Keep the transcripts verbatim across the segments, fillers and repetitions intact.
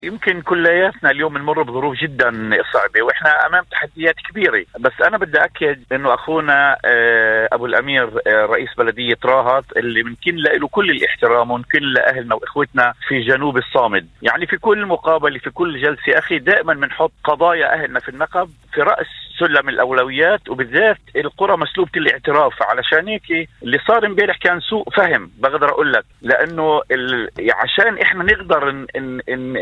يمكن كلياتنا اليوم نمر بظروف جدا صعبة وإحنا أمام تحديات كبيرة، بس أنا بدي أكد إنه أخونا أبو الأمير رئيس بلدية راهط اللي ممكن له كل الاحترام وممكن لأهلنا وإخوتنا في جنوب الصامد، يعني في كل مقابلة في كل جلسة أخي دائما بنحط قضايا أهلنا في النقب في رأس سلم الأولويات، وبالذات القرى مسلوبة الاعتراف. علشان هيك اللي صار امبارح كان سوء فهم بقدر أقول لك، لأنه ال... عشان إحنا نقدر ن... ن... ن...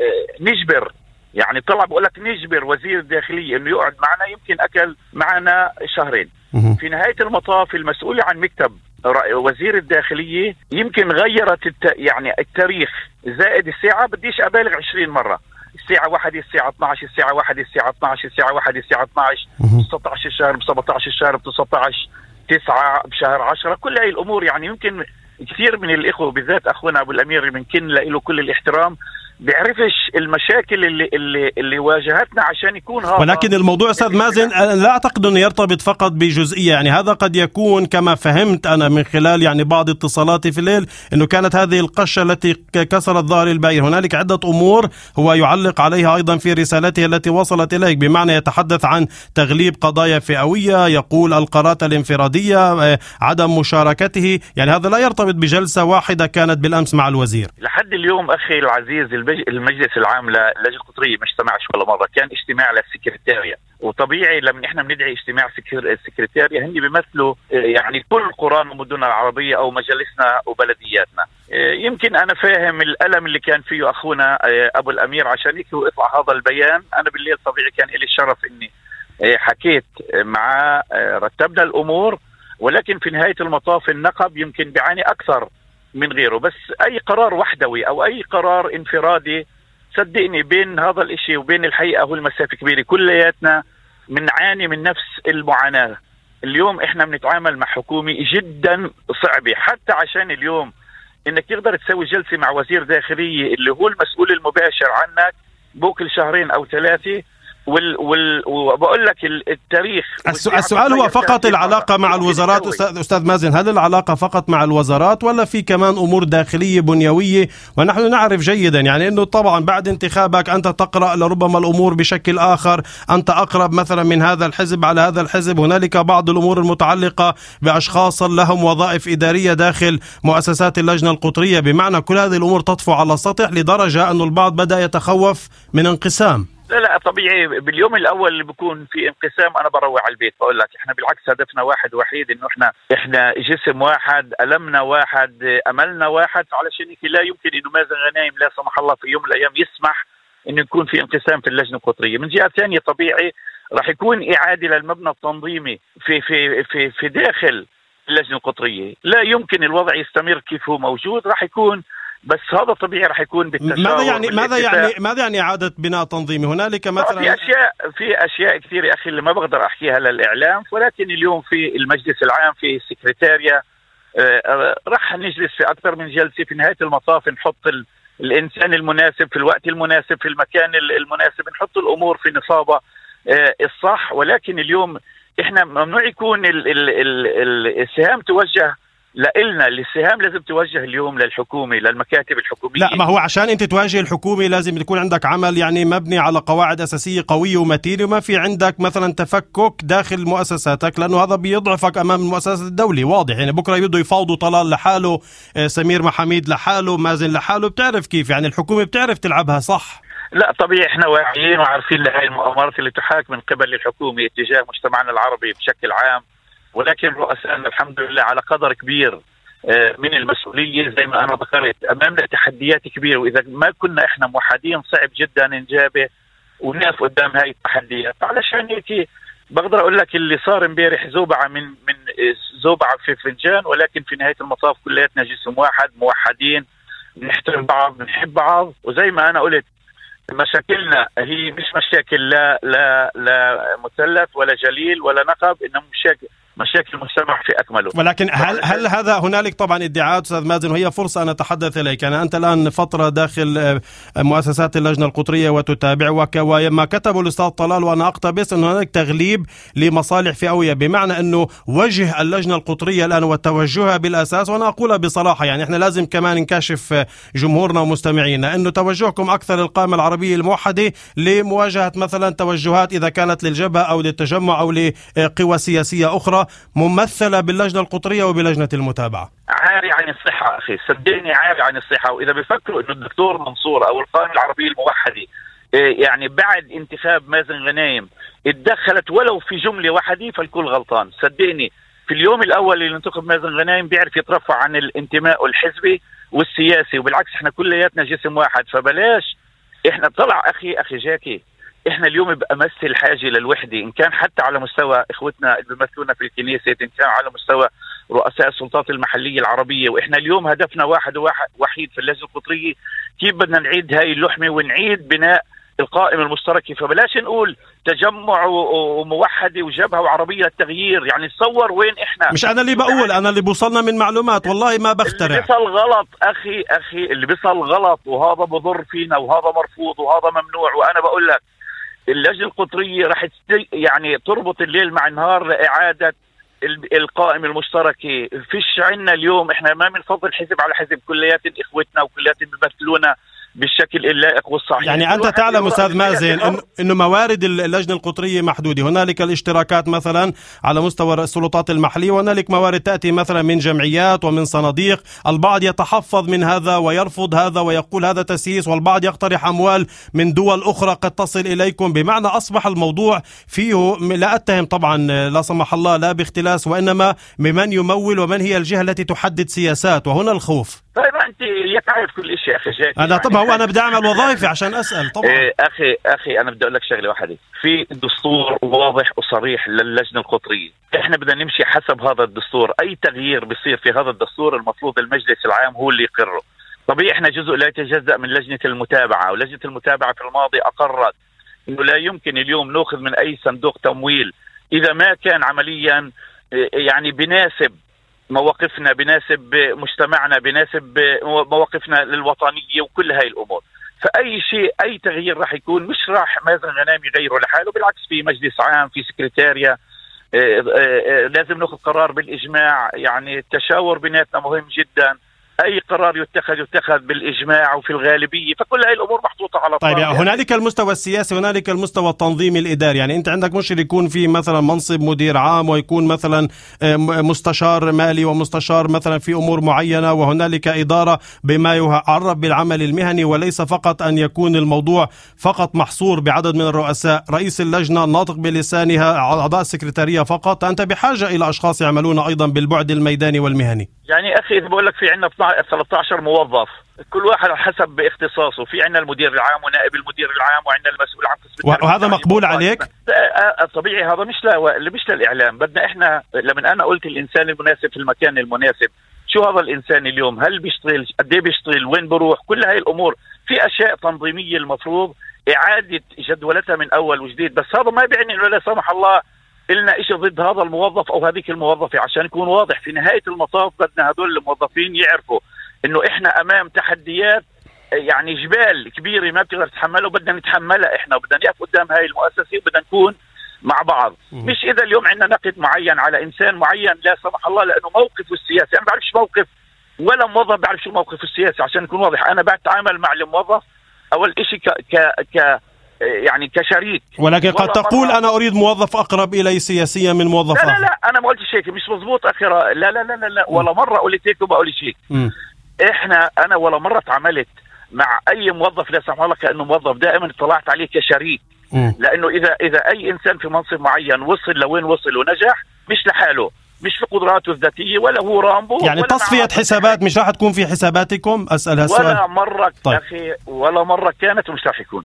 نجبر، يعني طلع بقول لك نجبر وزير الداخلية إنه يقعد معنا، يمكن أكل معنا شهرين. في نهاية المطاف المسؤول عن مكتب وزير الداخلية يمكن غيرت الت... يعني التاريخ زائد الساعة، بديش أبالغ عشرين مرة، الساعة واحد الساعة اثنا عشر الساعة واحد الساعة اثنا عشر الساعة واحد الساعة اثنا عشر ستة عشر الشهر بسبعة عشر الشهر بتسعة عشر تسعة بشهر عشرة. كل هاي الأمور يعني يمكن كثير من الإخوة بالذات أخونا أبو الأمير يمكن له كل الاحترام بيعرفش المشاكل اللي اللي اللي واجهتنا عشان يكون هذا. ولكن الموضوع أستاذ مازن لا أعتقد أنه يرتبط فقط بجزئية، يعني هذا قد يكون كما فهمت أنا من خلال يعني بعض اتصالاتي في الليل أنه كانت هذه القشة التي كسرت ظهر البعير. هنالك عدة أمور هو يعلق عليها أيضا في رسالته التي وصلت إليك، بمعنى يتحدث عن تغليب قضايا فئوية، يقول القرارات الانفرادية، عدم مشاركته، يعني هذا لا يرتبط بجلسة واحدة كانت بالأمس مع الوزير. لحد اليوم أخي العزيز المجلس العام للجنة القطرية ما اجتمعش ولا مرة، كان اجتماع للسكرتارية، وطبيعي لما احنا بندعي اجتماع السكرتارية هني بيمثلوا يعني كل قرى ومدننا العربية او مجالسنا وبلدياتنا. يمكن انا فاهم الألم اللي كان فيه اخونا ابو الامير، عشان هيك هو اطلع هذا البيان. انا بالليل طبيعي كان لي الشرف اني حكيت مع رتبنا الامور، ولكن في نهاية المطاف النقب يمكن بيعاني اكثر من غيره. بس اي قرار وحدوي او اي قرار انفرادي صدقني بين هذا الاشي وبين الحقيقة هو المسافة كبيرة، كلياتنا بنعاني من نفس المعاناة. اليوم احنا بنتعامل مع حكومة جدا صعبة، حتى عشان اليوم انك تقدر تسوي جلسة مع وزير داخلية اللي هو المسؤول المباشر عنك بوكل شهرين او ثلاثة، وال وال وبقول لك التاريخ. السؤال هو فقط العلاقة مع الوزارات أستاذ أستاذ مازن، هل العلاقة فقط مع الوزارات ولا في كمان أمور داخلية بنيوية؟ ونحن نعرف جيدا يعني أنه طبعا بعد انتخابك أنت تقرأ لربما الأمور بشكل آخر، أنت أقرب مثلا من هذا الحزب على هذا الحزب، هنالك بعض الأمور المتعلقة بأشخاص لهم وظائف إدارية داخل مؤسسات اللجنة القطرية، بمعنى كل هذه الأمور تطفو على السطح لدرجة أن البعض بدأ يتخوف من انقسام. لا لا طبيعي باليوم الاول اللي بيكون في انقسام انا بروح على البيت بقول لك احنا بالعكس هدفنا واحد وحيد، انه احنا احنا جسم واحد، المنا واحد، املنا واحد. علشان هيك لا يمكن انه مازن غنايم لا سمح الله في يوم من الايام يسمح انه يكون في انقسام في اللجنه القطريه. من جهه ثانيه طبيعي راح يكون اعاده للمبنى التنظيمي في في في في داخل اللجنه القطريه، لا يمكن الوضع يستمر كيف هو موجود، راح يكون بس هذا طبيعي راح يكون بالتشاور. ماذا يعني ماذا يعني ماذا يعني إعادة بناء تنظيمي؟ هنالك مثلا في أشياء في أشياء كثير يا أخي اللي ما بقدر أحكيها للإعلام، ولكن اليوم في المجلس العام في السكرتارية آه راح نجلس في أكثر من جلسة، في نهاية المطاف نحط ال الإنسان المناسب في الوقت المناسب في المكان المناسب، نحط الأمور في نصابة آه الصح. ولكن اليوم إحنا ممنوع يكون ال ال ال السهام توجه لإلنا، السهام لازم توجه اليوم للحكومة للمكاتب الحكومية. لا ما هو عشان أنت تواجه الحكومة لازم يكون عندك عمل يعني مبني على قواعد أساسية قوية ومتينة، وما في عندك مثلا تفكك داخل مؤسساتك، لأنه هذا بيضعفك أمام المؤسسات الدولة واضح. يعني بكرة يبدو يفاوضوا طلال لحاله، سمير محميد لحاله، مازن لحاله، بتعرف كيف يعني الحكومة بتعرف تلعبها صح. لا طبيعي احنا واعيين وعارفين لهي المؤامرات اللي تحاك من قبل الحكومة اتجاه مجتمعنا العربي بشكل عام، ولكن رؤسائنا الحمد لله على قدر كبير من المسؤولية. زي ما أنا ذكرت أمامنا تحديات كبيرة، وإذا ما كنا إحنا موحدين صعب جدا نجابه ونقف قدام هاي التحديات. علشان هيك بقدر أقول لك اللي صار امبارح زوبعة من من زوبعة في فنجان، ولكن في نهاية المطاف كلياتنا جسم واحد موحدين، نحترم بعض نحب بعض. وزي ما أنا قلت مشاكلنا هي مش مشاكل لا لا لا مثلث ولا جليل ولا نقب، إنما مشاكل مشاكل المجتمع في أكمله. ولكن هل هل هذا هنالك طبعا ادعاءات أستاذ مازن، وهي فرصة أن أتحدث إليك. يعني أنت الآن فترة داخل مؤسسات اللجنة القطرية وتتابع، وما كتبه الأستاذ طلال وأنا أقتبس أنه هناك تغليب لمصالح فئوية، بمعنى أنه وجه اللجنة القطرية الآن وتوجهها بالأساس، وأنا أقولها بصراحة يعني إحنا لازم كمان نكشف جمهورنا ومستمعينا أنه توجهكم أكثر القائمة العربية الموحدة لمواجهة مثلا توجهات إذا كانت للجبهة أو للتجمع أو لقوى سياسية أخرى ممثلة باللجنة القطرية وبلجنة المتابعة. عاري عن الصحة أخي، صدقني عاري عن الصحة. وإذا بيفكروا إنه الدكتور منصور أو القائمة العربية الموحدة يعني بعد انتخاب مازن غنايم اتدخلت ولو في جملة واحدة فالكل غلطان. صدقني في اليوم الأول اللي انتخب مازن غنايم بيعرف يترفع عن الانتماء الحزبي والسياسي، وبالعكس احنا كلياتنا جسم واحد. فبلاش احنا طلع أخي أخي جاكي، احنا اليوم بأمس الحاجة للوحدة، إن كان حتى على مستوى إخوتنا اللي بيمثلونا في الكنيسة، إن كان على مستوى رؤساء السلطات المحلية العربية. وإحنا اليوم هدفنا واحد وواحد وحيد في اللجنة القطرية، كيف بدنا نعيد هاي اللحمة ونعيد بناء القائمة المشتركة. فبلاش نقول تجمع وموحدة وجبهة وعربية للتغيير، يعني تصور وين إحنا. مش أنا اللي بقول، أنا اللي بوصلنا من معلومات، والله ما بخترع. اللي بيصل غلط أخي أخي اللي بيصل غلط، وهذا بضر فينا وهذا مرفوض وهذا ممنوع. وأنا بقول لك اللجنة القطرية رح يعني تربط الليل مع النهار لإعادة القائمة المشتركة. فيش عنا اليوم، احنا ما بنفضل حزب على حزب، كليات اخوتنا وكليات بيمثلونا بالشكل اللائق والصحيح. يعني أنت تعلم أستاذ مازن إن إنه موارد اللجنة القطرية محدودة، هنالك الاشتراكات مثلا على مستوى السلطات المحلية، وهنالك موارد تأتي مثلا من جمعيات ومن صناديق. البعض يتحفظ من هذا ويرفض هذا ويقول هذا تسييس، والبعض يقترح أموال من دول أخرى قد تصل إليكم، بمعنى أصبح الموضوع فيه، لا أتهم طبعا لا سمح الله لا باختلاس، وإنما بمن يمول ومن هي الجهة التي تحدد سياسات، وهنا الخوف. طيب أنت يتعرف كل شيء أخي جاك. أنا طبعا هو أنا بدي أعمل وظائفي عشان أسأل طبعا. إيه أخي أخي أنا بدي أقول لك شغلة واحدة، في دستور واضح وصريح للجنة القطرية، إحنا بدنا نمشي حسب هذا الدستور. أي تغيير بيصير في هذا الدستور المفروض المجلس العام هو اللي يقره. طبيعي إحنا جزء لا يتجزأ من لجنة المتابعة، ولجنة المتابعة في الماضي أقرت إنه لا يمكن اليوم نأخذ من أي صندوق تمويل إذا ما كان عمليا يعني بناسب مواقفنا، بناسب مجتمعنا، بناسب مواقفنا للوطنية وكل هاي الأمور. فأي شيء أي تغيير راح يكون مش راح مازن غنايم يغيره لحاله، بالعكس في مجلس عام، في سكرتاريا، لازم نأخذ قرار بالإجماع. يعني التشاور بيناتنا مهم جدا، أي قرار يتخذ يتخذ بالإجماع وفي الغالبية، فكل هاي الأمور محطوطة على طيب يعني هنالك المستوى السياسي، هنالك المستوى التنظيمي الإداري. يعني أنت عندك مشكلة يكون في مثلا منصب مدير عام، ويكون مثلا مستشار مالي ومستشار مثلا في أمور معينة، وهنالك إدارة بما يعرف بالعمل المهني، وليس فقط أن يكون الموضوع فقط محصور بعدد من الرؤساء، رئيس اللجنة ناطق بلسانها، أعضاء السكرتارية فقط. أنت بحاجة إلى أشخاص يعملون أيضا بالبعد الميداني والمهني. يعني أخي إذا بقول لك في عندنا ثلاثة عشر موظف، كل واحد حسب اختصاصه. في عندنا المدير العام ونائب المدير العام وعندنا المسؤول عن قسم، وهذا مقبول عليك؟ طبيعي هذا مش لا مش للإعلام. بدنا إحنا لما أنا قلت الإنسان المناسب في المكان المناسب، شو هذا الإنسان اليوم؟ هل بيشتغل؟ قد إيه بيشتغل؟ وين بروح؟ كل هاي الأمور في أشياء تنظيمية المفروض إعادة جدولتها من أول وجديد. بس هذا ما بيعني إنه لا سمح الله إلنا إشي ضد هذا الموظف أو هذيك الموظفة. عشان يكون واضح في نهاية المطاف بدنا هدول الموظفين يعرفوا إنه إحنا أمام تحديات يعني جبال كبيرة ما بتقدر تتحملها، وبدنا نتحملها إحنا، وبدنا نقف قدام هاي المؤسسة، وبدنا نكون مع بعض. مش إذا اليوم عندنا نقد معين على إنسان معين لا سمح الله لأنه موقفه السياسي، أنا بعرفش موقف ولا موظف بعرف شو موقفه السياسي. عشان نكون واضح، أنا بتعامل مع الموظف أول إشي ك ك ك يعني كشريك، ولكن قد تقول أنا أريد موظف أقرب إلي سياسيا من موظف لا لا لا أنا ما قلتش هيك، مش مزبوط أخي. لا لا لا لا, لا. ولا مرة قلت هيك وبقول شيء. إحنا أنا ولا مرة تعاملت مع أي موظف لا سمح الله كأنه موظف، دائما طلعت عليه كشريك. م. لأنه إذا إذا أي إنسان في منصب معين وصل لوين وصل ونجح مش لحاله، مش في قدراته الذاتية، ولا هو رامبو، يعني تصفية حسابات مش راح تكون في حساباتكم. أسأل هالسؤال ولا مرة. طيب. أخي ولا مرة كانت ومش راح يكون.